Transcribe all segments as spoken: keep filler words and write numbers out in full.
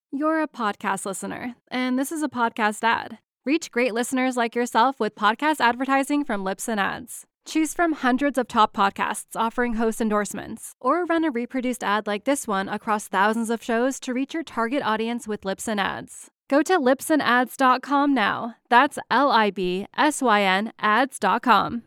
You're a podcast listener, and this is a podcast ad. Reach great listeners like yourself with podcast advertising from Libsyn Ads. Choose from hundreds of top podcasts offering host endorsements, or run a reproduced ad like this one across thousands of shows to reach your target audience with Libsyn Ads. Go to libsyn ads dot com now. That's L I B S Y N ads dot com.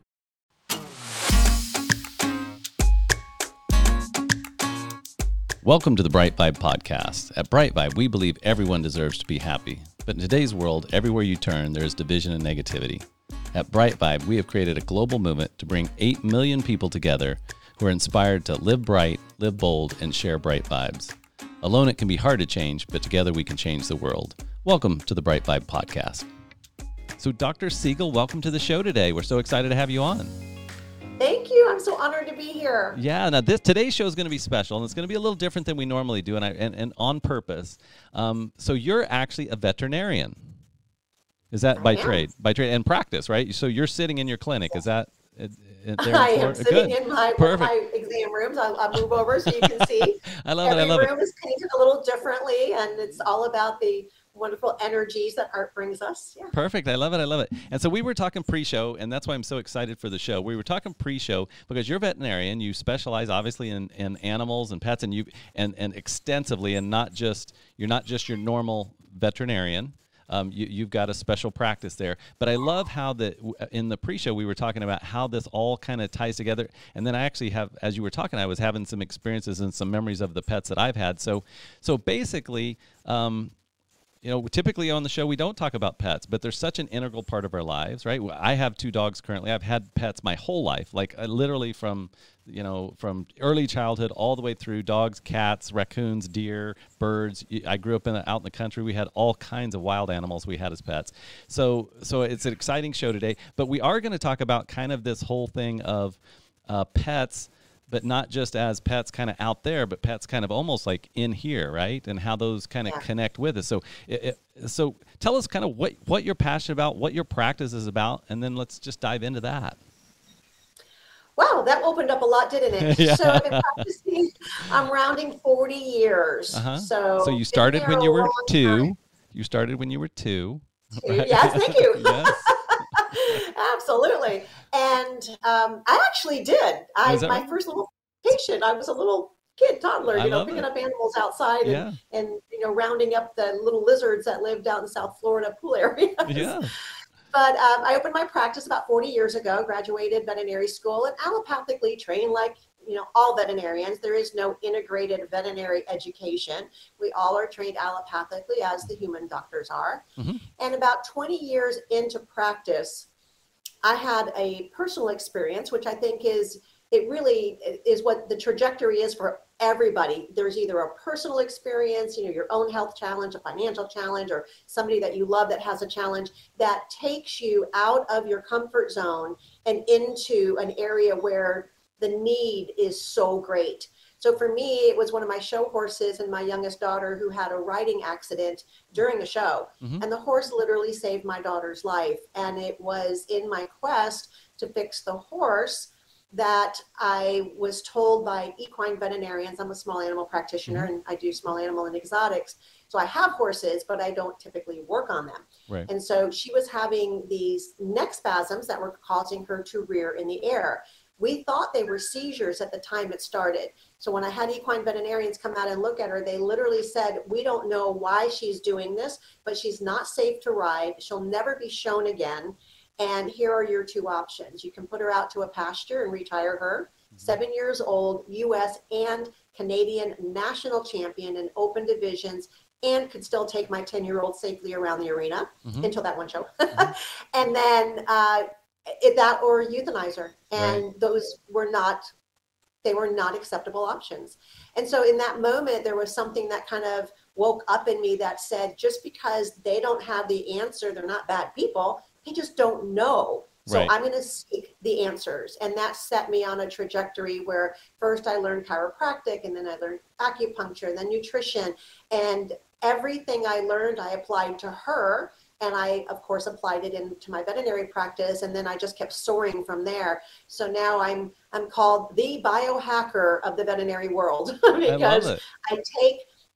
Welcome to the Bright Vibe Podcast. At Bright Vibe, we believe everyone deserves to be happy. But in today's world, everywhere you turn, there is division and negativity. At Bright Vibe, we have created a global movement to bring eight million people together who are inspired to live bright, live bold, and share bright vibes. Alone, it can be hard to change, but together we can change the world. Welcome to the Bright Vibe Podcast. So, Doctor Siegel, welcome to the show today. We're so excited to have you on. Thank you. I'm so honored to be here. Yeah. Now, this today's show is going to be special, and it's going to be a little different than we normally do, and I and, and on purpose. Um, so, you're actually a veterinarian. Is that I by am. trade? By trade and practice, right? So, you're sitting in your clinic. Is that? Uh, uh, there in I am Florida? sitting Good. in my, Perfect. my exam rooms. I'll, I'll move over so you can see. I love Every it. I love room it. is painted a little differently, and it's all about the wonderful energies that art brings us. Yeah. Perfect. I love it. I love it. And so we were talking pre-show, and that's why I'm so excited for the show. We were talking pre-show because you're a veterinarian. You specialize obviously in, in animals and pets, and you and and extensively, and not just you're not just your normal veterinarian. Um, you, you've got a special practice there. But I love how the in the pre-show we were talking about how this all kind of ties together. And then I actually have, as you were talking, I was having some experiences and some memories of the pets that I've had. So so basically. Um, You know, typically on the show, we don't talk about pets, but they're such an integral part of our lives, right? I have two dogs currently. I've had pets my whole life, like uh, literally from, you know, from early childhood all the way through dogs, cats, raccoons, deer, birds. I grew up in the, out in the country. We had all kinds of wild animals we had as pets. So, so it's an exciting show today, but we are going to talk about kind of this whole thing of uh, pets, but not just as pets kind of out there, but pets kind of almost like in here, right? And how those kind of Yeah. connect with us. So, it, it, so tell us kind of what, what you're passionate about, what your practice is about, and then let's just dive into that. Wow, that opened up a lot, didn't it? Yeah. So I've been practicing, I'm rounding forty years. Uh-huh. So, So you been started there when a you were long two. time. You started when you were two. Two. Yes, thank you. Yes. Absolutely. And um, I actually did. I, Is that my right? first little patient, I was a little kid, toddler, I you know, love picking it. up animals outside and, Yeah. and, you know, rounding up the little lizards that lived out in South Florida pool areas. Yeah. But um, I opened my practice about forty years ago, graduated veterinary school, and allopathically trained like, you know, all veterinarians. There is no integrated veterinary education. We all are trained allopathically as the human doctors are. Mm-hmm. And about twenty years into practice, I had a personal experience, which I think is, it really is what the trajectory is for everybody. There's either a personal experience, you know, your own health challenge, a financial challenge, or somebody that you love that has a challenge that takes you out of your comfort zone and into an area where the need is so great. So for me, it was one of my show horses and my youngest daughter who had a riding accident during a show. Mm-hmm. And the horse literally saved my daughter's life. And it was in my quest to fix the horse that I was told by equine veterinarians. I'm a small animal practitioner, Mm-hmm. and I do small animal and exotics. So I have horses, but I don't typically work on them. Right. And so she was having these neck spasms that were causing her to rear in the air. We thought they were seizures at the time it started. So when I had equine veterinarians come out and look at her, they literally said, we don't know why she's doing this, but she's not safe to ride. She'll never be shown again. And here are your two options. You can put her out to a pasture and retire her. Seven years old, U S and Canadian national champion in open divisions, and could still take my ten-year-old safely around the arena Mm-hmm. until that one show. Mhm. And then uh, it, that or euthanize her. And Right. those were not, they were not acceptable options. And so in that moment, there was something that kind of woke up in me that said, just because they don't have the answer, they're not bad people. They just don't know. So Right. I'm going to seek the answers. And that set me on a trajectory where first I learned chiropractic, and then I learned acupuncture, and then nutrition. And everything I learned, I applied to her. And I, of course, applied it into my veterinary practice. And then I just kept soaring from there. So now I'm I'm called the biohacker of the veterinary world I love because it. I take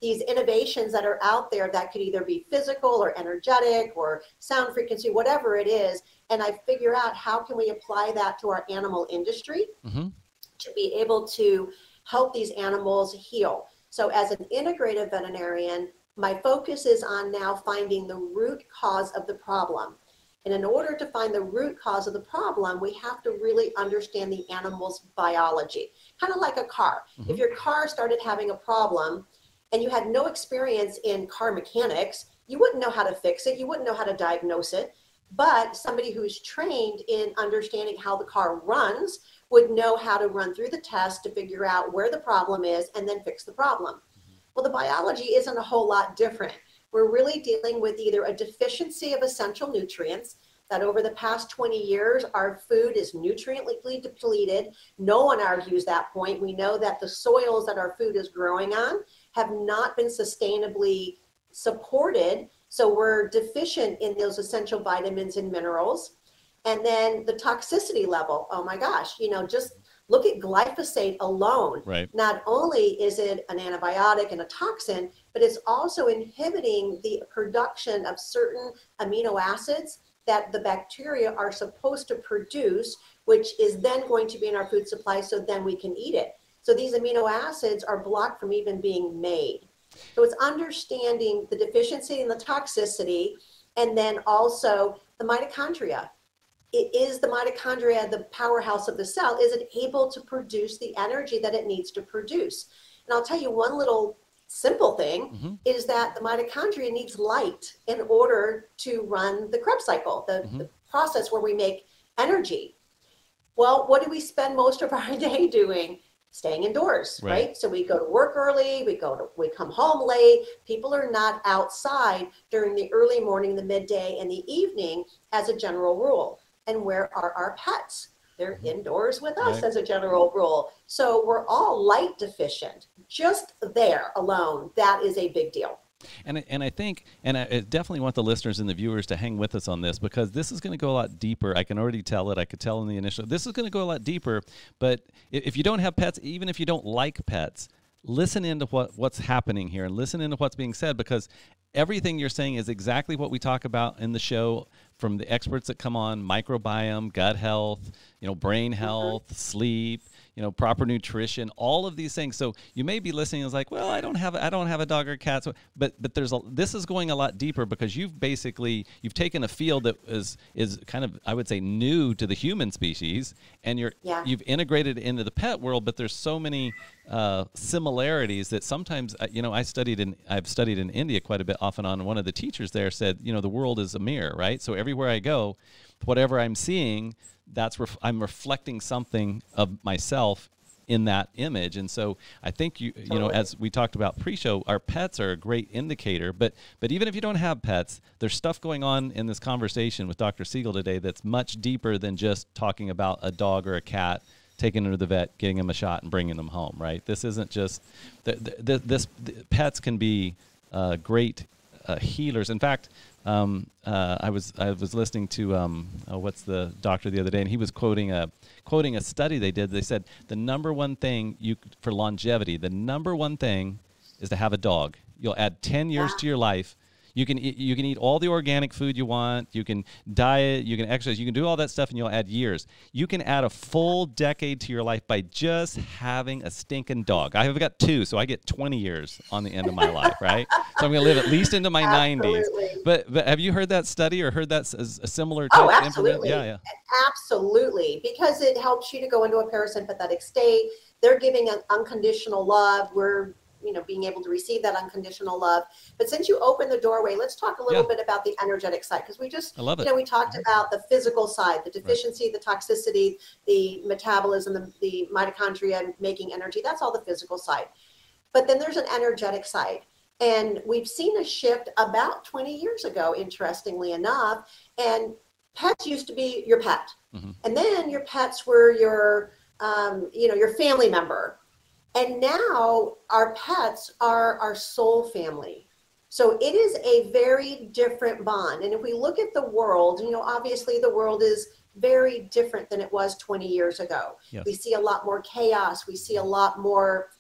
these innovations that are out there that could either be physical or energetic or sound frequency, whatever it is. And I figure out how can we apply that to our animal industry mm-hmm. to be able to help these animals heal. So as an integrative veterinarian, my focus is on now finding the root cause of the problem. And in order to find the root cause of the problem, we have to really understand the animal's biology. Kind of like a car. Mm-hmm. If your car started having a problem and you had no experience in car mechanics, you wouldn't know how to fix it. You wouldn't know how to diagnose it. But somebody who's trained in understanding how the car runs would know how to run through the test to figure out where the problem is and then fix the problem. Mm-hmm. Well, the biology isn't a whole lot different. We're really dealing with either a deficiency of essential nutrients, that over the past twenty years, our food is nutriently depleted. No one argues that point. We know that the soils that our food is growing on have not been sustainably supported. So we're deficient in those essential vitamins and minerals. And then the toxicity level, oh my gosh, you know, just look at glyphosate alone. Right. Not only is it an antibiotic and a toxin, but it's also inhibiting the production of certain amino acids that the bacteria are supposed to produce, which is then going to be in our food supply, so then we can eat it. So these amino acids are blocked from even being made. So it's understanding the deficiency and the toxicity, and then also the mitochondria. It is the mitochondria, the powerhouse of the cell. Is it able to produce the energy that it needs to produce? And I'll tell you one little simple thing mm-hmm. is that the mitochondria needs light in order to run the Krebs cycle, the, mm-hmm. the process where we make energy. Well, what do we spend most of our day doing? Staying indoors, right. right? So we go to work early, we go to, we come home late. People are not outside during the early morning, the midday, and the evening as a general rule. And where are our pets? They're indoors with us right. as a general rule. So we're all light deficient. Just there alone, that is a big deal. And and I think, and I definitely want the listeners and the viewers to hang with us on this, because this is going to go a lot deeper. I can already tell it. I could tell in the initial. This is going to go a lot deeper. But if you don't have pets, even if you don't like pets, listen into what, what's happening here and listen into what's being said, because everything you're saying is exactly what we talk about in the show from the experts that come on: microbiome, gut health, you know, brain health, mm-hmm. sleep, you know, proper nutrition, all of these things. So you may be listening and it's like, well, I don't have, I don't have a dog or a cat. So, but, but there's a, this is going a lot deeper, because you've basically, you've taken a field that is, is kind of, I would say, new to the human species, and you're, yeah. you've integrated it into the pet world, but there's so many uh, similarities that sometimes, you know, I studied in, I've studied in India quite a bit off and on. And one of the teachers there said, you know, the world is a mirror, right? So everywhere I go, whatever I'm seeing, that's ref- I'm reflecting something of myself in that image. And so I think, you you know, as we talked about pre-show, our pets are a great indicator, but but even if you don't have pets, there's stuff going on in this conversation with Doctor Siegel today that's much deeper than just talking about a dog or a cat, taking them to the vet, getting them a shot, and bringing them home, right? This isn't just, the, the, the, this the pets can be uh, great uh, healers. In fact, Um, uh, I was I was listening to um, oh, what's the doctor the other day, and he was quoting a quoting a study they did. They said the number one thing you for longevity, the number one thing is to have a dog. You'll add ten years to your life. You can eat, you can eat all the organic food you want. You can diet. You can exercise. You can do all that stuff, and you'll add years. You can add a full decade to your life by just having a stinking dog. I have got two, so I get twenty years on the end of my life, right? So I'm going to live at least into my nineties. But but have you heard that study or heard that as a similar type oh, of absolutely. Yeah, yeah. Absolutely, because it helps you to go into a parasympathetic state. They're giving an unconditional love. We're you know, being able to receive that unconditional love. But since you opened the doorway, let's talk a little yeah. bit about the energetic side, because we just, I love it. you know, we talked about the physical side, the deficiency, right. the toxicity, the metabolism, the, the mitochondria making energy. That's all the physical side. But then there's an energetic side. And we've seen a shift about twenty years ago, interestingly enough. And pets used to be your pet. Mm-hmm. And then your pets were your, um, you know, your family member. And now our pets are our soul family. So it is a very different bond. And if we look at the world, you know, obviously the world is very different than it was twenty years ago. Yes. We see a lot more chaos. We see a lot more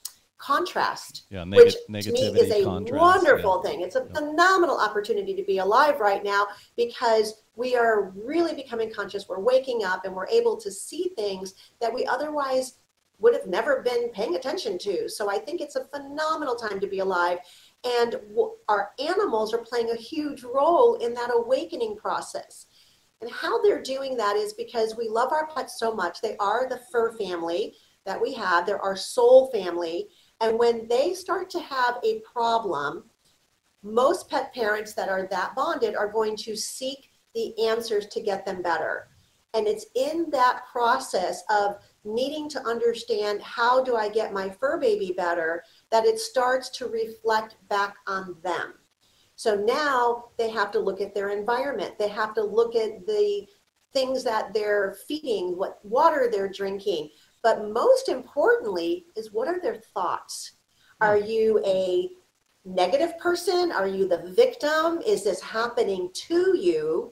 contrast, Yeah, which neg- to me is a contrast, wonderful yeah. thing. It's a Yeah. phenomenal opportunity to be alive right now because we are really becoming conscious. We're waking up and we're able to see things that we otherwise would have never been paying attention to. So I think it's a phenomenal time to be alive. And w- our animals are playing a huge role in that awakening process. And how they're doing that is because we love our pets so much. They are the fur family that we have. They're our soul family. And when they start to have a problem, most pet parents that are that bonded are going to seek the answers to get them better. And it's in that process of needing to understand how do I get my fur baby better that it starts to reflect back on them. So now they have to look at their environment. They have to look at the things that they're feeding, what water they're drinking. But most importantly is what are their thoughts? Are you a negative person? Are you the victim? Is this happening to you?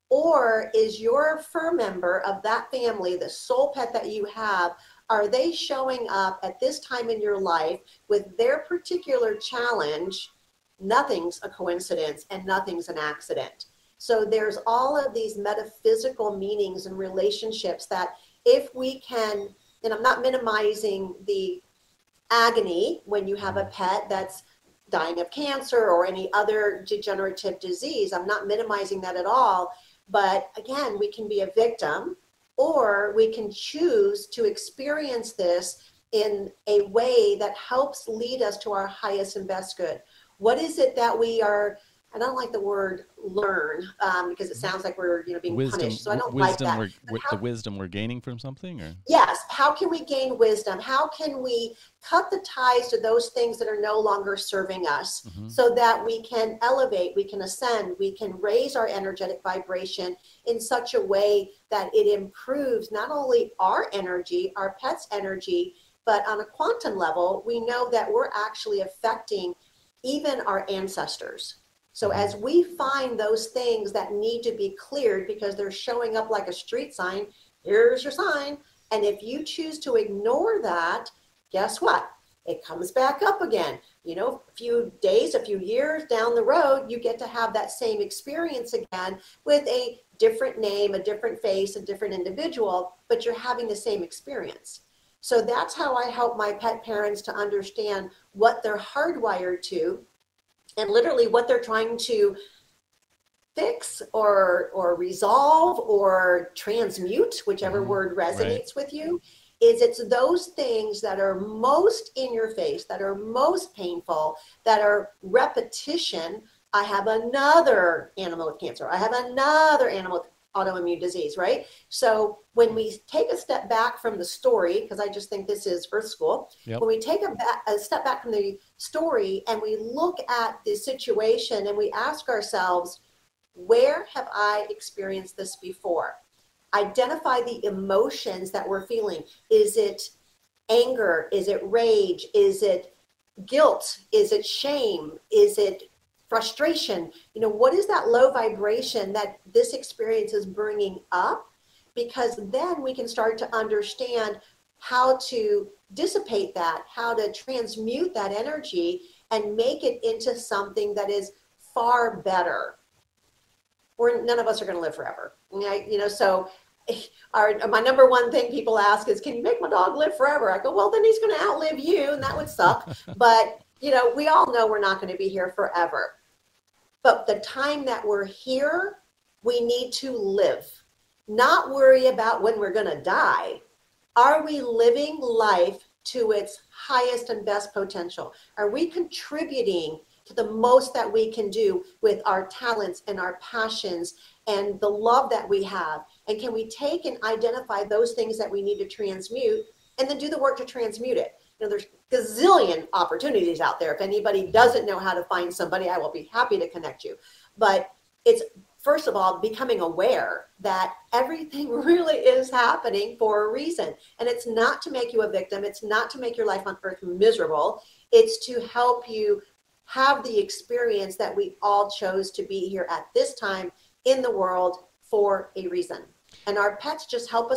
Or is your fur member of that family, the soul pet that you have, are they showing up at this time in your life with their particular challenge? Nothing's a coincidence and nothing's an accident. So there's all of these metaphysical meanings and relationships that if we can, and I'm not minimizing the agony when you have a pet that's dying of cancer or any other degenerative disease. I'm not minimizing that at all. But again, we can be a victim or we can choose to experience this in a way that helps lead us to our highest and best good. What is it that we are, I don't like the word learn um, because it sounds like we're you know being Wisdom, punished. So I don't wisdom like that. we're, we're, How, the wisdom we're gaining from something? Or yes. How can we gain wisdom? How can we cut the ties to those things that are no longer serving us mm-hmm. so that we can elevate, we can ascend, we can raise our energetic vibration in such a way that it improves not only our energy, our pet's energy, but on a quantum level, we know that we're actually affecting even our ancestors. So as we find those things that need to be cleared because they're showing up like a street sign, here's your sign. And if you choose to ignore that, guess what? It comes back up again. You know, a few days, a few years down the road, you get to have that same experience again with a different name, a different face, a different individual, but you're having the same experience. So that's how I help my pet parents to understand what they're hardwired to and literally what they're trying to fix or or resolve or transmute, whichever mm-hmm. word resonates right. with you, is it's those things that are most in your face, that are most painful, that are repetition. I have another animal with cancer. I have another animal with autoimmune disease, right? So when we take a step back from the story, because I just think this is Earth School, yep. when we take a, back, a step back from the story and we look at the situation and we ask ourselves, where have I experienced this before? Identify the emotions that we're feeling. Is it anger? Is it rage? Is it guilt? Is it shame? Is it frustration? You know, what is that low vibration that this experience is bringing up? Because then we can start to understand how to dissipate that, how to transmute that energy and make it into something that is far better. We're, none of us are going to live forever. You know, so our, my number one thing people ask is, can you make my dog live forever? I go, well, then he's going to outlive you, and that would suck. But, you know, we all know we're not going to be here forever. But the time that we're here, we need to live, not worry about when we're going to die. Are we living life to its highest and best potential? Are we contributing to the most that we can do with our talents and our passions and the love that we have? And can we take and identify those things that we need to transmute and then do the work to transmute it? You know, there's gazillion opportunities out there. If anybody doesn't know how to find somebody, I will be happy to connect you. But it's, first of all, becoming aware that everything really is happening for a reason. And it's not to make you a victim. It's not to make your life on earth miserable. It's to help you have the experience that we all chose to be here at this time in the world for a reason. And our pets just help us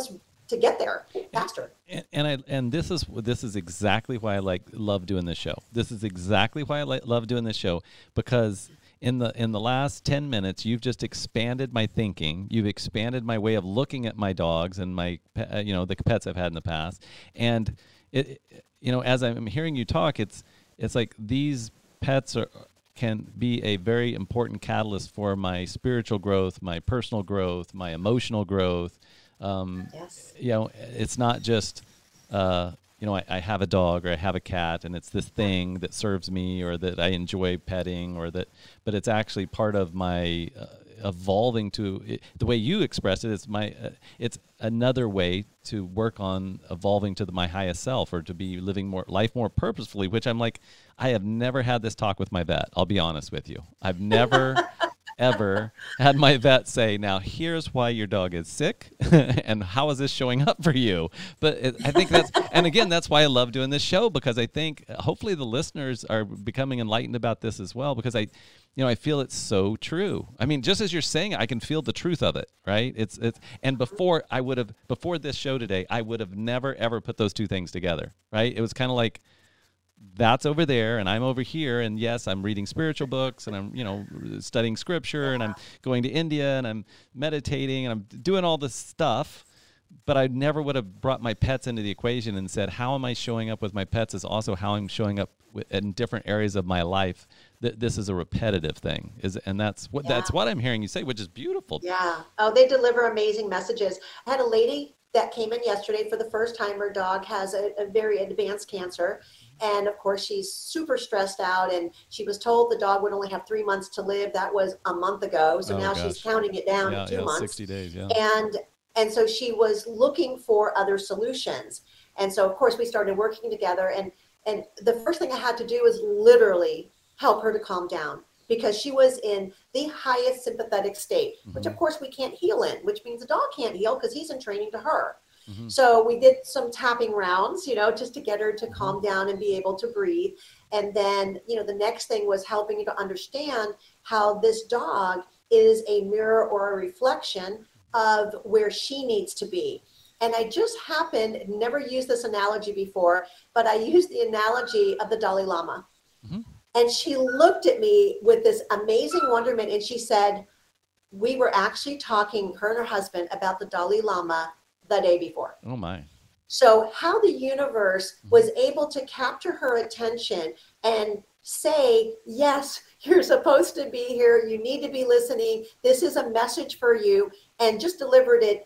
to get there faster. And, and I and this is this is exactly why I like love doing this show. This is exactly why I like, love doing this show, because in the in the last ten minutes, you've just expanded my thinking. You've expanded my way of looking at my dogs and my pe- you know the pets I've had in the past. And it you know as I'm hearing you talk, it's it's like these pets are can be a very important catalyst for my spiritual growth, my personal growth, my emotional growth. Um, Yes. You know, it's not just, uh, you know, I, I have a dog or I have a cat and it's this thing that serves me or that I enjoy petting or that, but it's actually part of my uh, evolving to it, the way you expressed it. It's my, uh, it's another way to work on evolving to the, my highest self, or to be living more life more purposefully, which I'm like, I have never had this talk with my vet. I'll be honest with you. I've never ever had my vet say, now here's why your dog is sick and how is this showing up for you. But it, I think that's, and again, that's why I love doing this show, because I think hopefully the listeners are becoming enlightened about this as well, because I, you know, I feel it's so true. I mean, just as you're saying, I can feel the truth of it, right? It's, it's, and before I would have, before this show today, I would have never, ever put those two things together, right? It was kind of like, that's over there and I'm over here, and yes, I'm reading spiritual books and I'm, you know, studying scripture and I'm going to India and I'm meditating and I'm doing all this stuff, but I never would have brought my pets into the equation and said, how am I showing up with my pets is also how I'm showing up with, in different areas of my life. Th- this is a repetitive thing, is, and that's what, Yeah. that's what I'm hearing you say, which is beautiful. Yeah. Oh, they deliver amazing messages. I had a lady that came in yesterday for the first time. Her dog has a, a very advanced cancer. And of course, she's super stressed out, and she was told the dog would only have three months to live. That was a month ago. So Oh, now gosh. she's counting it down Yeah, to two yeah, months. sixty days, yeah. And, and so she was looking for other solutions. And so of course we started working together, and, and the first thing I had to do was literally help her to calm down, because she was in the highest sympathetic state, mm-hmm. which of course we can't heal in, which means the dog can't heal because he's in training to her. Mm-hmm. So we did some tapping rounds, you know, just to get her to mm-hmm. calm down and be able to breathe. And then, you know, the next thing was helping her to understand how this dog is a mirror or a reflection of where she needs to be. And I just happened, never used this analogy before, but I used the analogy of the Dalai Lama. Mm-hmm. And she looked at me with this amazing wonderment, and she said, we were actually talking, her and her husband, about the Dalai Lama the day before. Oh my. So how the universe was able to capture her attention and say, yes, you're supposed to be here. You need to be listening. This is a message for you. And just delivered it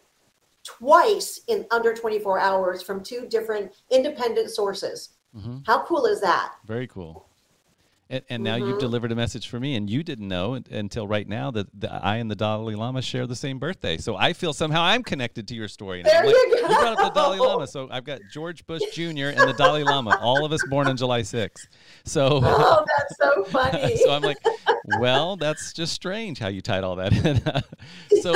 twice in under twenty-four hours from two different independent sources. Mm-hmm. How cool is that? Very cool. And, and now mm-hmm. you've delivered a message for me, and you didn't know until right now that the, I and the Dalai Lama share the same birthday. So I feel somehow I'm connected to your story. There like, you go. You brought up the Dalai Lama, so I've got George Bush Junior and the Dalai Lama, all of us born on July sixth. So, oh, that's so funny. So I'm like, well, that's just strange how you tied all that in. So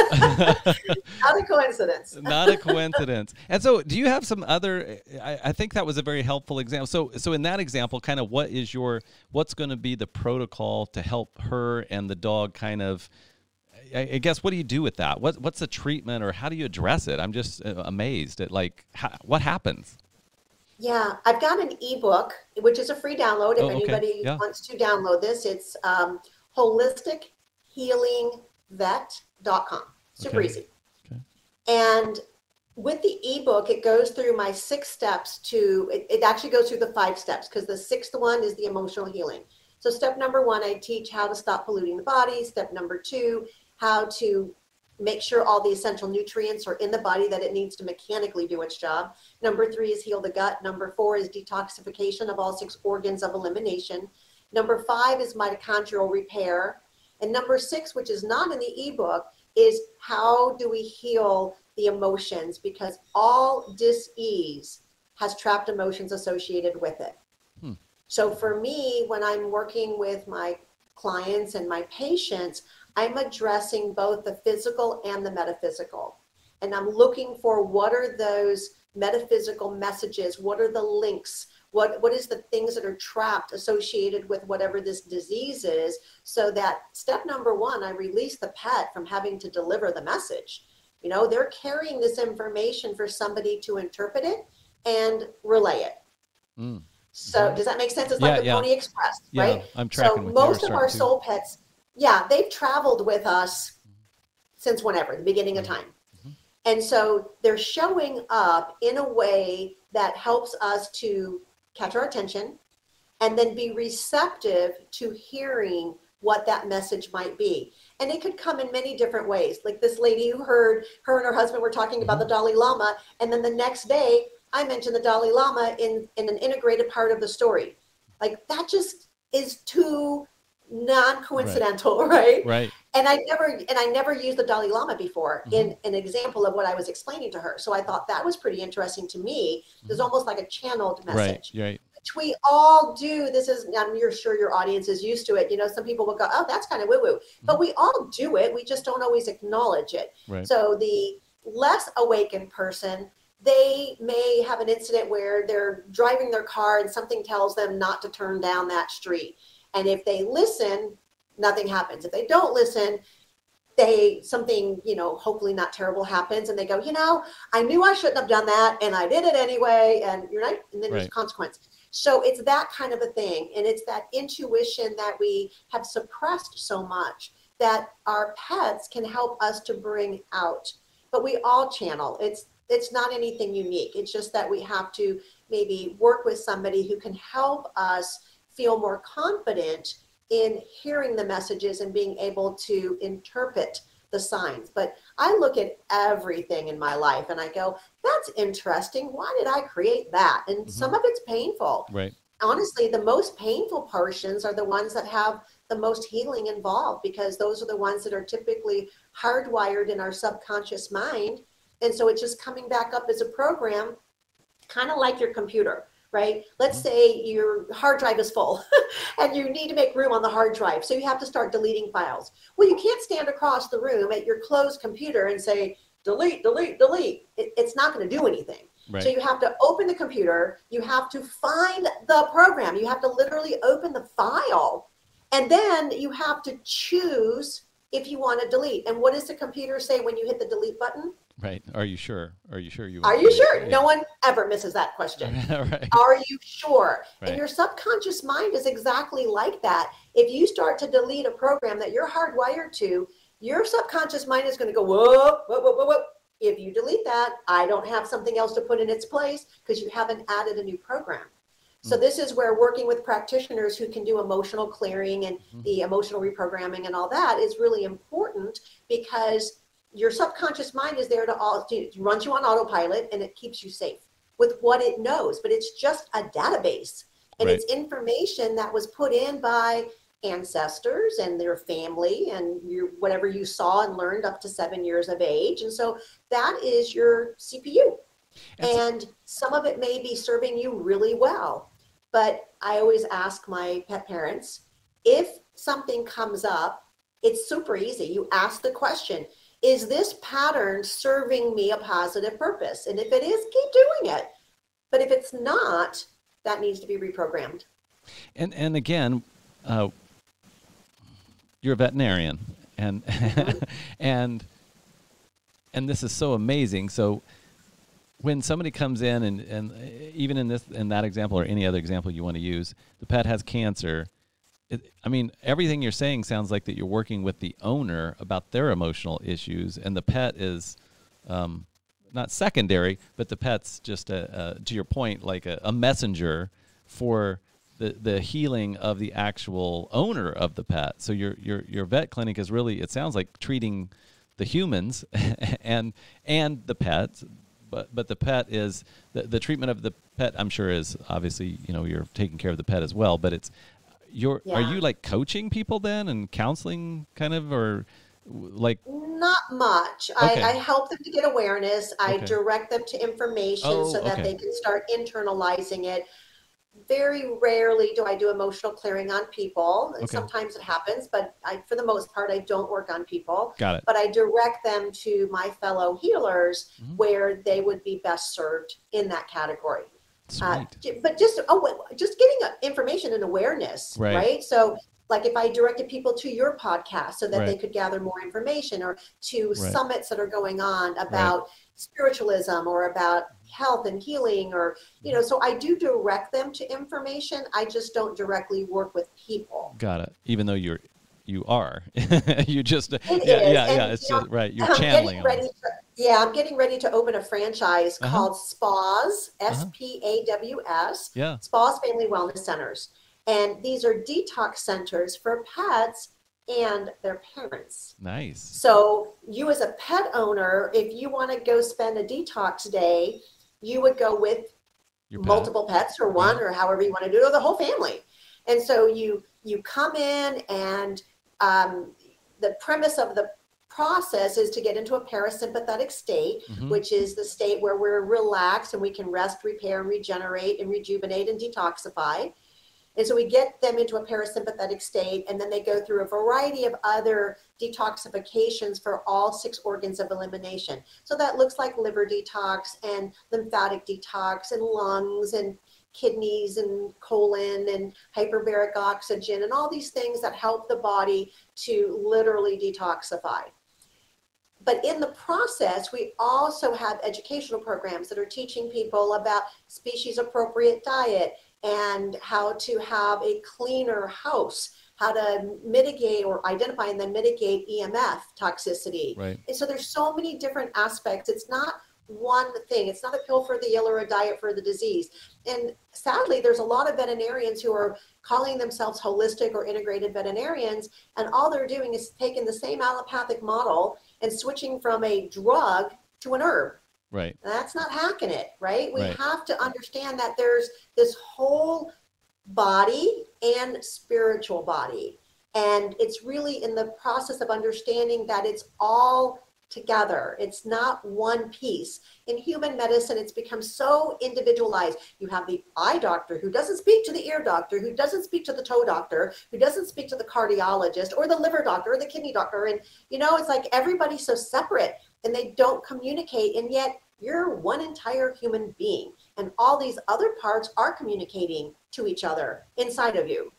not a coincidence. Not a coincidence. And so, do you have some other? I, I think that was a very helpful example. So, so in that example, kind of what is your what's going to be the protocol to help her and the dog kind of, I, I guess, what do you do with that? What, what's the treatment, or how do you address it? I'm just amazed at like, how, what happens? Yeah, I've got an ebook, which is a free download. If oh, okay. anybody yeah. wants to download this, it's um, holistic healing vet dot com. Super okay. easy. Okay. And with the ebook, it goes through my six steps to, it, it actually goes through the five steps, because the sixth one is the emotional healing. So step number one, I teach how to stop polluting the body. Step number two, how to make sure all the essential nutrients are in the body that it needs to mechanically do its job. Number three is heal the gut. Number four is detoxification of all six organs of elimination. Number five is mitochondrial repair. And number six, which is not in the ebook, is how do we heal the emotions, because all dis-ease has trapped emotions associated with it. Hmm. So for me, when I'm working with my clients and my patients, I'm addressing both the physical and the metaphysical. And I'm looking for what are those metaphysical messages, what are the links, what, what is the things that are trapped associated with whatever this disease is, so that step number one, I release the pet from having to deliver the message. You know, they're carrying this information for somebody to interpret it and relay it. Mm. So does that make sense? It's Yeah, like the yeah. Pony Express, Yeah, right? I'm tracking So with most yours of our starting to. soul pets, yeah, they've traveled with us since whenever, the beginning of time. Mm-hmm. And so they're showing up in a way that helps us to catch our attention and then be receptive to hearing what that message might be. And it could come in many different ways. Like this lady who heard her and her husband were talking about Mm-hmm. the Dalai Lama. And then the next day I mentioned the Dalai Lama in, in an integrated part of the story. Like that just is too non-coincidental, right? Right. And I never and I never used the Dalai Lama before Mm-hmm. in an example of what I was explaining to her. So I thought that was pretty interesting to me. It was almost like a channeled message. Right, right. Which we all do. This is, I'm you're sure your audience is used to it. You know, some people will go, oh, that's kind of woo-woo. But we all do it. We just don't always acknowledge it. Right. So the less awakened person, they may have an incident where they're driving their car and something tells them not to turn down that street. And if they listen, nothing happens. If they don't listen, they something, you know, hopefully not terrible happens. And they go, you know, I knew I shouldn't have done that. And I did it anyway. And you're right. And then Right. there's consequence. So it's that kind of a thing. And it's that intuition that we have suppressed so much that our pets can help us to bring out. But we all channel. It's it's not anything unique. It's just that we have to maybe work with somebody who can help us feel more confident in hearing the messages and being able to interpret the signs. But I look at everything in my life and I go, that's interesting. Why did I create that? And Mm-hmm. some of it's painful. Right. Honestly, the most painful portions are the ones that have the most healing involved, because those are the ones that are typically hardwired in our subconscious mind. And so it's just coming back up as a program, kind of like your computer, right? Let's say your hard drive is full and you need to make room on the hard drive. So you have to start deleting files. Well, you can't stand across the room at your closed computer and say, delete, delete, delete. It, it's not going to do anything. Right. So you have to open the computer. You have to find the program. You have to literally open the file. And then you have to choose if you want to delete. And what does the computer say when you hit the delete button? Right. Are you sure? Are you sure you Are want you to- sure? Yeah. No one ever misses that question. Right. Are you sure? Right. And your subconscious mind is exactly like that. If you start to delete a program that you're hardwired to, your subconscious mind is going to go, whoa, whoa, whoa, whoa, whoa. If you delete that, I don't have something else to put in its place because you haven't added a new program. So this is where working with practitioners who can do emotional clearing and Mm-hmm. the emotional reprogramming and all that is really important, because your subconscious mind is there to all to runs you on autopilot and it keeps you safe with what it knows. But it's just a database, and Right. it's information that was put in by ancestors and their family and your whatever you saw and learned up to seven years of age. And so that is your C P U. And so- And some of it may be serving you really well. But I always ask my pet parents, if something comes up, it's super easy. You ask the question, is this pattern serving me a positive purpose? And if it is, keep doing it. But if it's not, that needs to be reprogrammed. And and again, uh, you're a veterinarian, and and and this is so amazing. So when somebody comes in, and, and even in this in that example or any other example you want to use, the pet has cancer. It, I mean, everything you're saying sounds like that you're working with the owner about their emotional issues, and the pet is um, not secondary, but the pet's just a, a to your point, like a, a messenger for the the healing of the actual owner of the pet. So your your your vet clinic is really, it sounds like, treating the humans and and the pets. But but the pet is the, the treatment of the pet, I'm sure, is obviously, you know, you're taking care of the pet as well. But it's you're are Yeah. you like coaching people then and counseling kind of, or like Not much. Okay. I, I help them to get awareness. I Okay. direct them to information Oh, so that okay. they can start internalizing it. Very rarely do I do emotional clearing on people. And Okay. sometimes it happens, but I, for the most part, I don't work on people. got it? But I direct them to my fellow healers Mhm. where they would be best served in that category. Uh, Sweet. j- but just oh, wait, just getting uh, information and awareness, Right. right? So like if I directed people to your podcast so that Right. they could gather more information, or to Right. summits that are going on about spiritualism or about health and healing, or, you know, so I do direct them to information. I just don't directly work with people. Got it. Even though you're, you are, you just, It yeah, is. yeah, And, yeah. It's you know, just right. You're I'm channeling. getting ready almost. to, yeah, I'm getting ready to open a franchise Uh-huh. called SPAWS, Uh-huh. S P A W S, Yeah. SPAWS Family Wellness Centers. And these are detox centers for pets and their parents. Nice. So you as a pet owner, if you want to go spend a detox day, you would go with Your pet. multiple pets, or one, or however you want to do it, or the whole family. And so you you come in, and um, the premise of the process is to get into a parasympathetic state, Mhm. which is the state where we're relaxed and we can rest, repair, and regenerate and rejuvenate and detoxify. And so we get them into a parasympathetic state, and then they go through a variety of other detoxifications for all six organs of elimination. So that looks like liver detox and lymphatic detox and lungs and kidneys and colon and hyperbaric oxygen and all these things that help the body to literally detoxify. But in the process, we also have educational programs that are teaching people about species appropriate diet and how to have a cleaner house, how to mitigate or identify and then mitigate E M F toxicity. Right. And so there's so many different aspects. It's not one thing. It's not a pill for the ill or a diet for the disease. And sadly, there's a lot of veterinarians who are calling themselves holistic or integrated veterinarians, and all they're doing is taking the same allopathic model and switching from a drug to an herb. Right. That's not hacking it, right? We Right. have to understand that there's this whole body and spiritual body. And it's really in the process of understanding that it's all together. It's not one piece. In human medicine, it's become so individualized. You have the eye doctor who doesn't speak to the ear doctor, who doesn't speak to the toe doctor, who doesn't speak to the cardiologist or the liver doctor or the kidney doctor. And, you know, it's like everybody's so separate and they don't communicate. And yet you're one entire human being. And all these other parts are communicating to each other inside of you.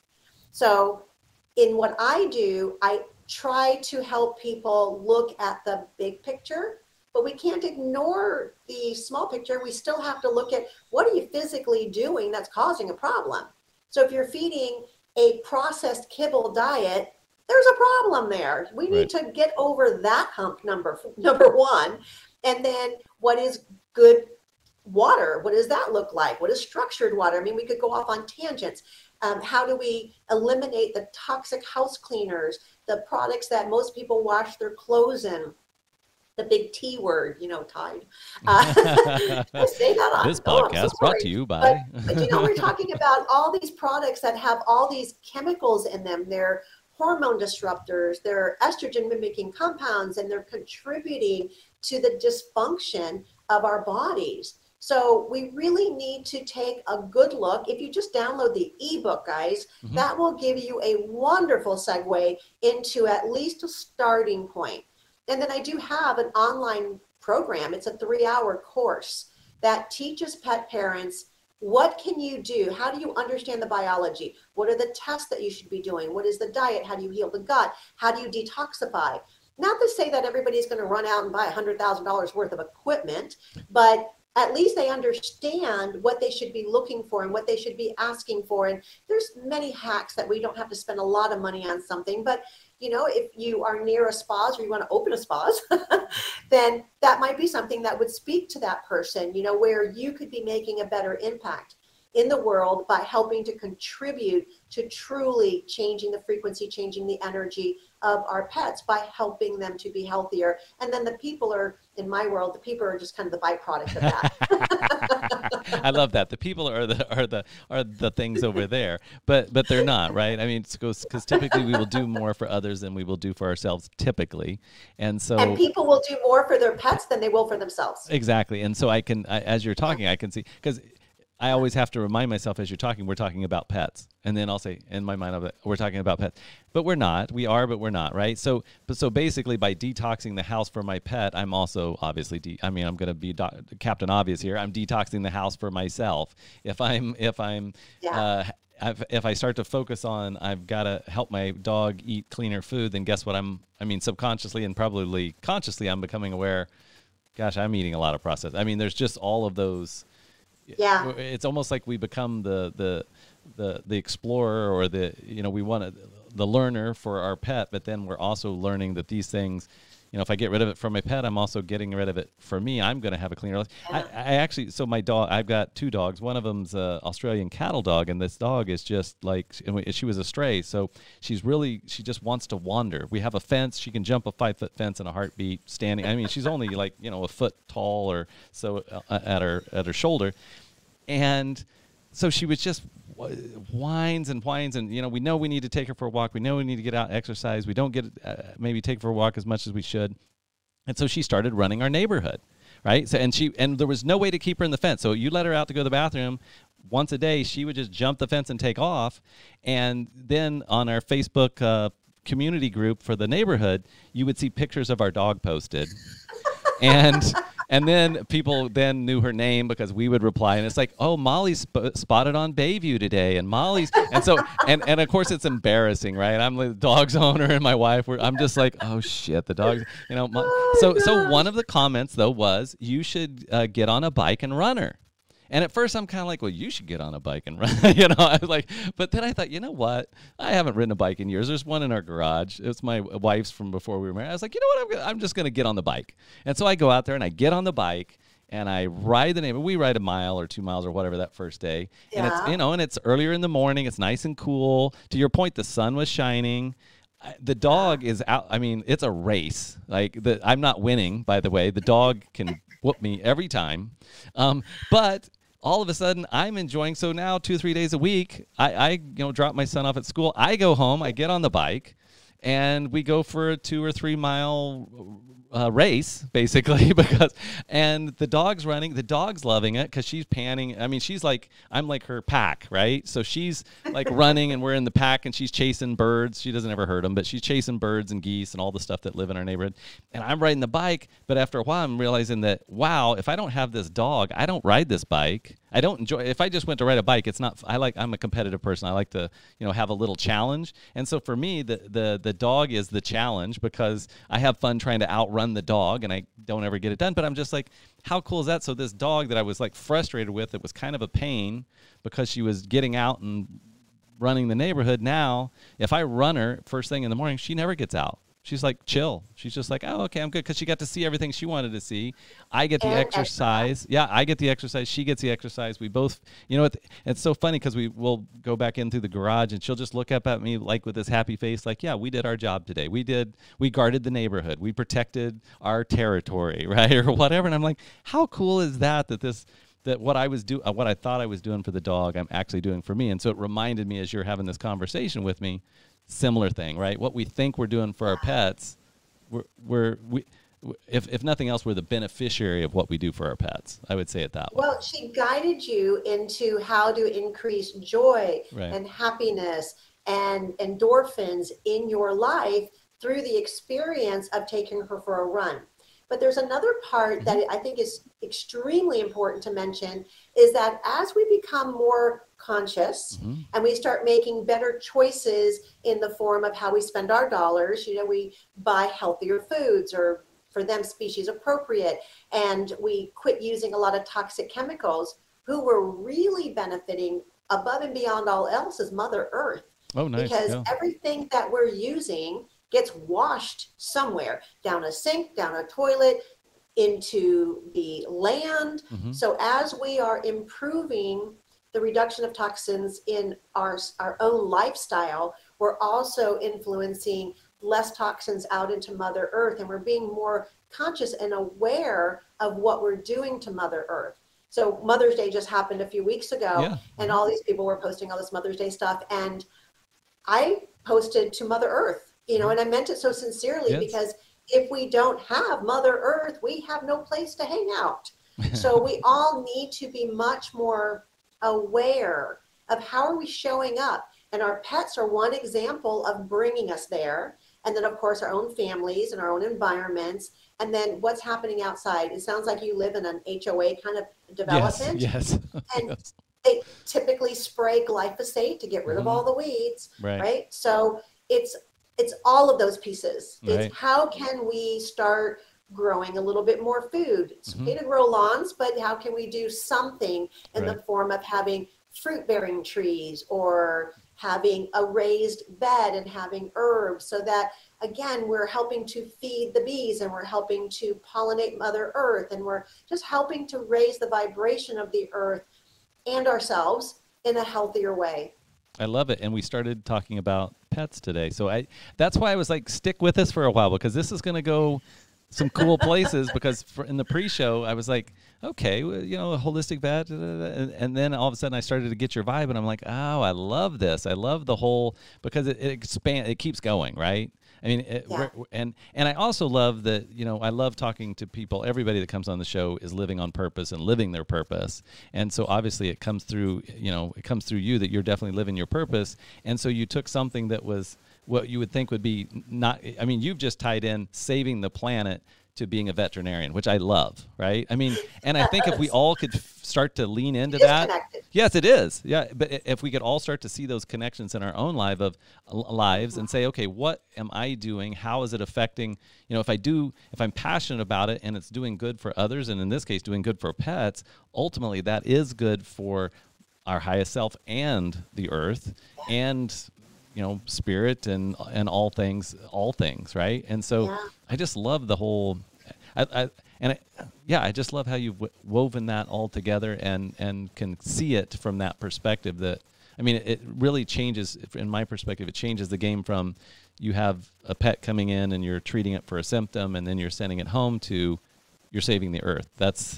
So in what I do, I try to help people look at the big picture, but we can't ignore the small picture. We still have to look at what are you physically doing that's causing a problem. So if you're feeding a processed kibble diet, there's a problem there. We need Right. to get over that hump, number number one. And then what is good water? What does that look like? What is structured water? I mean, we could go off on tangents. Um, how do we eliminate the toxic house cleaners, the products that most people wash their clothes in? The big T word, you know, Tide. Uh, I say that on This oh, I'm so podcast brought sorry. to you by. But, but you know, we're talking about all these products that have all these chemicals in them. They're hormone disruptors, they're estrogen mimicking compounds, and they're contributing to the dysfunction of our bodies. So we really need to take a good look. If you just download the ebook, guys, Mhm. that will give you a wonderful segue into at least a starting point. And then I do have an online program. It's a three-hour course that teaches pet parents, what can you do? How do you understand the biology? What are the tests that you should be doing? What is the diet? How do you heal the gut? How do you detoxify? Not to say that everybody's going to run out and buy one hundred thousand dollars worth of equipment, but at least they understand what they should be looking for and what they should be asking for. And there's many hacks that we don't have to spend a lot of money on something, but you know, if you are near a spas or you want to open a spas, then that might be something that would speak to that person, you know, where you could be making a better impact in the world by helping to contribute to truly changing the frequency, changing the energy of our pets by helping them to be healthier. And then the people are, in my world, the people are just kind of the byproduct of that. I love that. The people are the are the are the things over there, but but they're not, right? I mean, because typically we will do more for others than we will do for ourselves, typically, and so And people will do more for their pets than they will for themselves. exactly. And so I can, I, as you're talking, I can see, because I always have to remind myself as you're talking, we're talking about pets. And then I'll say in my mind, I'll be, we're talking about pets, but we're not. We are, but we're not, right? So, but so basically, by detoxing the house for my pet, I'm also obviously, de- I mean, I'm going to be do- Captain Obvious here. I'm detoxing the house for myself. If I'm, if I'm Yeah. uh, I've, if I start to focus on I've got to help my dog eat cleaner food, then guess what? I'm, I mean, subconsciously and probably consciously, I'm becoming aware, gosh, I'm eating a lot of processed. I mean, there's just all of those. Yeah. It's almost like we become the, the, the, the explorer or the, you know, we want to, the learner for our pet, but then we're also learning that these things, you know, if I get rid of it for my pet, I'm also getting rid of it for me. I'm going to have a cleaner life. Yeah. I, I actually, so my dog, I've got two dogs. One of them's a Australian cattle dog, and this dog is just like, and we, she was a stray, so she's really, she just wants to wander. We have a fence. She can jump a five-foot fence in a heartbeat, standing. I mean, she's only like, you know, a foot tall or so uh, at her at her shoulder, and so she was just whines and whines, and you know, we know we need to take her for a walk. We know we need to get out and exercise. We don't get uh, maybe take her for a walk as much as we should, and so she started running our neighborhood, right? So and she and there was no way to keep her in the fence. So you let her out to go to the bathroom once a day, she would just jump the fence and take off. And then on our Facebook uh, community group for the neighborhood, you would see pictures of our dog posted, and. And then people then knew her name because we would reply, and it's like, oh, Molly's sp- spotted on Bayview today, and Molly's, and so, and, and of course it's embarrassing, right? I'm the dog's owner, and my wife, we're, I'm just like, oh shit, the dog, you know. Mo- Oh, so, gosh. so one of the comments though was, you should uh, get on a bike and run her. And at first I'm kind of like, well, you should get on a bike and run, you know, I was like, but then I thought, you know what? I haven't ridden a bike in years. There's one in our garage. It's my wife's from before we were married. I was like, you know what? I'm, gonna, I'm just going to get on the bike. And so I go out there and I get on the bike and I ride the neighborhood. We ride a mile or two miles or whatever that first day. And Yeah. it's, you know, and it's earlier in the morning. It's nice and cool. To your point, the sun was shining. I- The dog is out. I mean, it's a race. Like the, I'm not winning, by the way. The dog can whoop me every time. Um, but all of a sudden I'm enjoying. So now two, three days a week, I, I, you know, drop my son off at school. I go home, I get on the bike, and we go for a two or three mile uh, race, basically, because, and the dog's running, the dog's loving it because she's panning. I mean, she's like, I'm like her pack, right? So she's like running and we're in the pack and she's chasing birds. She doesn't ever hurt them, but she's chasing birds and geese and all the stuff that live in our neighborhood. And I'm riding the bike, but after a while I'm realizing that, wow, if I don't have this dog, I don't ride this bike. I don't enjoy, if I just went to ride a bike, it's not, I like, I'm a competitive person. I like to, you know, have a little challenge. And so for me, the, the, the dog is the challenge because I have fun trying to outrun the dog and I don't ever get it done. But I'm just like, how cool is that? So this dog that I was like frustrated with, it was kind of a pain because she was getting out and running the neighborhood. Now, if I run her first thing in the morning, she never gets out. She's like chill. She's just like, oh, okay, I'm good, because she got to see everything she wanted to see. I get the And exercise. Yeah, I get the exercise. She gets the exercise. We both, you know, it, it's so funny because we will go back in through the garage and she'll just look up at me like with this happy face, like, yeah, we did our job today. We did. We guarded the neighborhood. We protected our territory, right, or whatever. And I'm like, how cool is that? That this. That what I was do, uh, what I thought I was doing for the dog, I'm actually doing for me. And so it reminded me, as you're having this conversation with me, similar thing, right? What we think we're doing for our pets, we're, we're we, if if nothing else, we're the beneficiary of what we do for our pets. I would say it that way. Well, she guided you into how to increase joy Right. and happiness and endorphins in your life through the experience of taking her for a run. But there's another part that I think is extremely important to mention, is that as we become more conscious Mm-hmm. and we start making better choices in the form of how we spend our dollars, you know, we buy healthier foods or for them species appropriate, and we quit using a lot of toxic chemicals, who we're really benefiting above and beyond all else is Mother Earth. Oh, nice. Because Yeah. everything that we're using gets washed somewhere, down a sink, down a toilet, into the land. Mhm. So as we are improving the reduction of toxins in our, our own lifestyle, we're also influencing less toxins out into Mother Earth, and we're being more conscious and aware of what we're doing to Mother Earth. So Mother's Day just happened a few weeks ago, Yeah. and all these people were posting all this Mother's Day stuff, and I posted to Mother Earth, you know, and I meant it so sincerely, Yes. because if we don't have Mother Earth, we have no place to hang out. So we all need to be much more aware of how are we showing up. And our pets are one example of bringing us there. And then, of course, our own families and our own environments. And then what's happening outside. It sounds like you live in an H O A kind of Yes. development. Yes. And Yes. they typically spray glyphosate to get rid of Mhm. all the weeds, Right. right? So it's it's all of those pieces. Right. It's how can we start growing a little bit more food? It's Mhm. okay to grow lawns, but how can we do something in Right. the form of having fruit-bearing trees or having a raised bed and having herbs so that, again, we're helping to feed the bees and we're helping to pollinate Mother Earth and we're just helping to raise the vibration of the earth and ourselves in a healthier way. I love it. And we started talking about pets today. So I that's why I was like, stick with us for a while, because this is going to go some cool places. Because for, in the pre-show, I was like, okay, well, you know, a holistic vet. Da, da, da. And, and then all of a sudden I started to get your vibe and I'm like, oh, I love this. I love the whole, because it, it expand, it keeps going, right? I mean, it, Yeah. we're, and and I also love that, you know, I love talking to people. Everybody that comes on the show is living on purpose and living their purpose. And so obviously it comes through, you know, it comes through you that you're definitely living your purpose. And so you took something that was what you would think would be not, I mean, you've just tied in saving the planet to being a veterinarian, which I love, right? I mean, and I think if we all could f- start to lean into It is that. connected. Yes, it is. Yeah, but i- if we could all start to see those connections in our own life of lives and say, okay, what am I doing? How is it affecting, you know, if I do, if I'm passionate about it and it's doing good for others, and in this case, doing good for pets, ultimately that is good for our highest self and the earth and, you know, spirit and and all things, all things, right? And so Yeah. I just love the whole, I, I and I, yeah, I just love how you've w- woven that all together and and can see it from that perspective. That I mean, it, it really changes, in my perspective, it changes the game from you have a pet coming in and you're treating it for a symptom and then you're sending it home to you're saving the earth. That's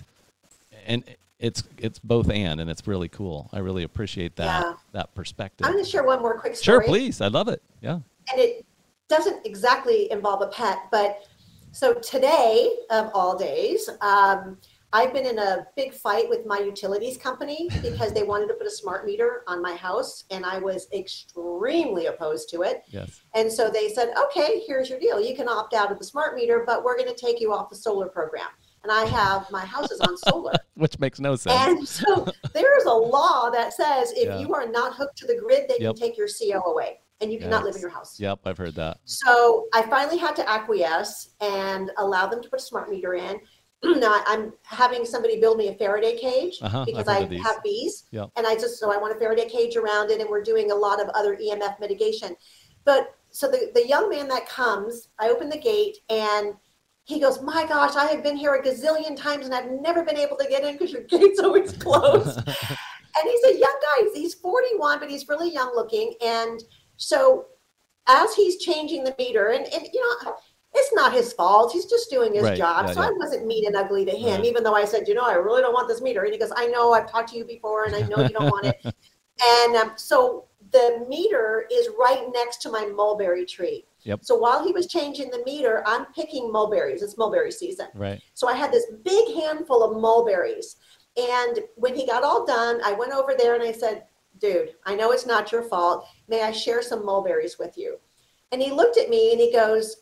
and it's it's both and and it's really cool. I really appreciate that Yeah. that perspective. I'm going to share one more quick Sure, story. please. I love it. Yeah. And it doesn't exactly involve a pet, but so today of all days, um, I've been in a big fight with my utilities company because they wanted to put a smart meter on my house, and I was extremely opposed to it. Yes. And so they said, okay, here's your deal. You can opt out of the smart meter, but we're going to take you off the solar program. And I have my house is on solar. Which makes no sense. And so there's a law that says if Yeah. you are not hooked to the grid, they Yep. can take your C O away and you cannot live in Yikes. your house. Yep, I've heard that. So I finally had to acquiesce and allow them to put a smart meter in. Now I'm having somebody build me a Faraday cage Uh-huh, I've because heard I of these. have bees. Yep. And I just, so I want a Faraday cage around it, and we're doing a lot of other E M F mitigation. But so the, the young man that comes, I open the gate and he goes, my gosh, I have been here a gazillion times and I've never been able to get in because your gate's always closed. And he's a young guy. He's forty-one, but he's really young looking. And so as he's changing the meter, and, and you know, it's not his fault. He's just doing his Right, job. yeah, so yeah. I wasn't mean and ugly to him, Right. even though I said, you know, I really don't want this meter. And he goes, I know, I've talked to you before and I know you don't want it. And um, so the meter is right next to my mulberry tree. Yep. So while he was changing the meter, I'm picking mulberries. It's mulberry season. Right. So I had this big handful of mulberries. And when he got all done, I went over there and I said, dude, I know it's not your fault. May I share some mulberries with you? And he looked at me and he goes,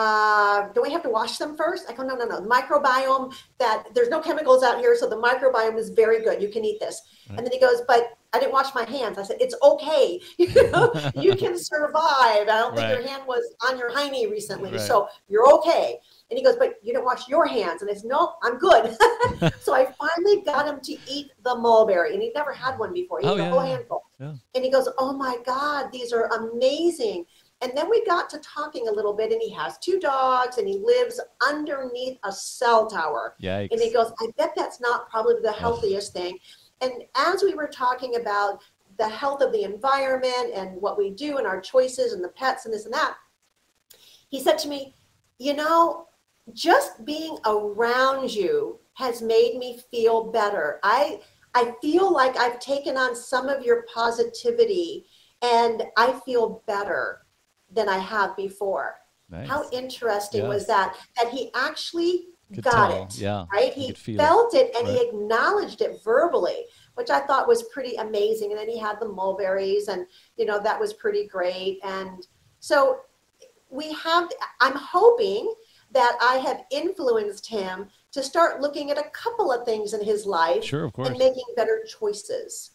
uh, do we have to wash them first? I go, no, no, no. The microbiome, that there's no chemicals out here. So the microbiome is very good. You can eat this. Right. And then he goes, but I didn't wash my hands. I said, it's okay. You know, you can survive. I don't think Right. your hand was on your hiney recently. Right. So you're okay. And he goes, but you didn't wash your hands. And I said, no, I'm good. So I finally got him to eat the mulberry. And he'd never had one before. He Oh, ate a yeah, whole yeah. handful. Yeah. And he goes, oh my God, these are amazing. And then we got to talking a little bit, and he has two dogs and he lives underneath a cell tower. Yikes. And he goes, I bet that's not probably the healthiest thing. And as we were talking about the health of the environment and what we do and our choices and the pets and this and that, he said to me, you know, just being around you has made me feel better. I I feel like I've taken on some of your positivity and I feel better than I have before. Nice. How interesting was Yes. that? That he actually Could got tell. it. Yeah. Right? You He could feel it. felt it, and he Right. acknowledged it verbally, which I thought was pretty amazing. And then he had the mulberries, and you know, that was pretty great. And so we have, I'm hoping that I have influenced him to start looking at a couple of things in his life Sure, of course. and making better choices.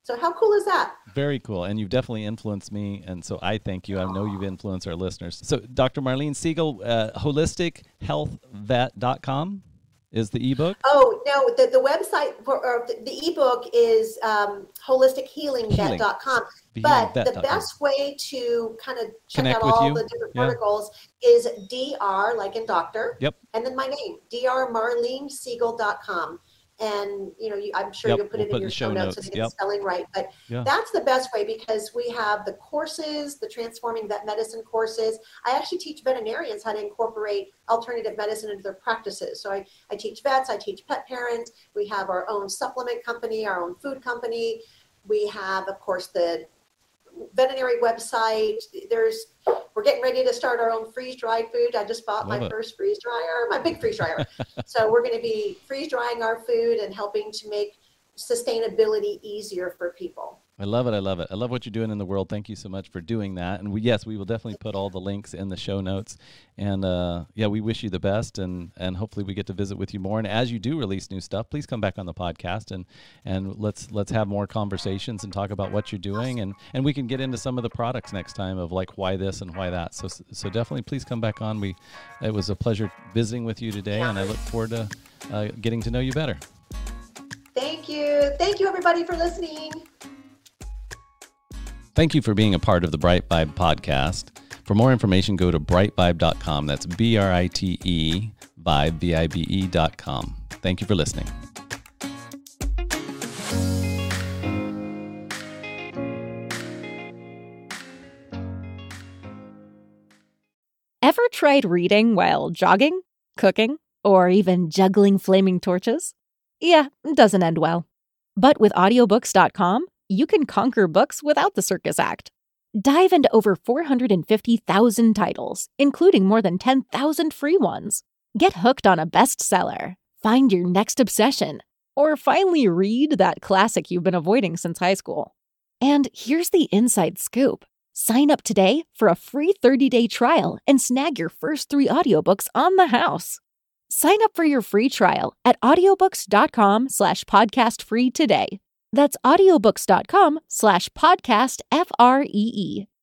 So how cool is that? Very cool. And you've definitely influenced me. And so I thank you. I know you've influenced our listeners. So Doctor Marlene Siegel, uh, holistic health vet dot com is the ebook? Oh, no, the, the website for or the, the ebook is um, holistic healing vet dot com. But the best way to kind of check Connect out with all you. the different Yeah. protocols is D R, like in doctor, Yep. and then my name, D R marlene siegel dot com. And, you know, you, I'm sure Yep, you'll put we'll it put in your the show show notes so notes. they get Yep. the spelling right. But Yeah. that's the best way because we have the courses, the Transforming Vet Medicine courses. I actually teach veterinarians how to incorporate alternative medicine into their practices. So I, I teach vets, I teach pet parents. We have our own supplement company, our own food company. We have, of course, the veterinary website. There's, we're getting ready to start our own freeze-dried food. I just bought Love my it. first freeze dryer, my big freeze dryer. So we're going to be freeze drying our food and helping to make sustainability easier for people. I love it. I love it. I love what you're doing in the world. Thank you so much for doing that. And we, yes, we will definitely put all the links in the show notes. And uh, yeah, we wish you the best, and and hopefully we get to visit with you more. And as you do release new stuff, please come back on the podcast and and let's let's have more conversations and talk about what you're doing, and and we can get into some of the products next time of like why this and why that. So so definitely please come back on. We it was a pleasure visiting with you today, and I look forward to uh, getting to know you better. Thank you. Thank you, everybody, for listening. Thank you for being a part of the Bright Vibe podcast. For more information, go to bright vibe dot com. That's B R I T E, vibe, V I B E dot com. Thank you for listening. Ever tried reading while jogging, cooking, or even juggling flaming torches? Yeah, it doesn't end well. But with audiobooks dot com, you can conquer books without the circus act. Dive into over four hundred fifty thousand titles, including more than ten thousand free ones. Get hooked on a bestseller, find your next obsession, or finally read that classic you've been avoiding since high school. And here's the inside scoop. Sign up today for a free thirty-day trial and snag your first three audiobooks on the house. Sign up for your free trial at audiobooks dot com slash podcast free today. That's audiobooks dot com slash podcast F R E E.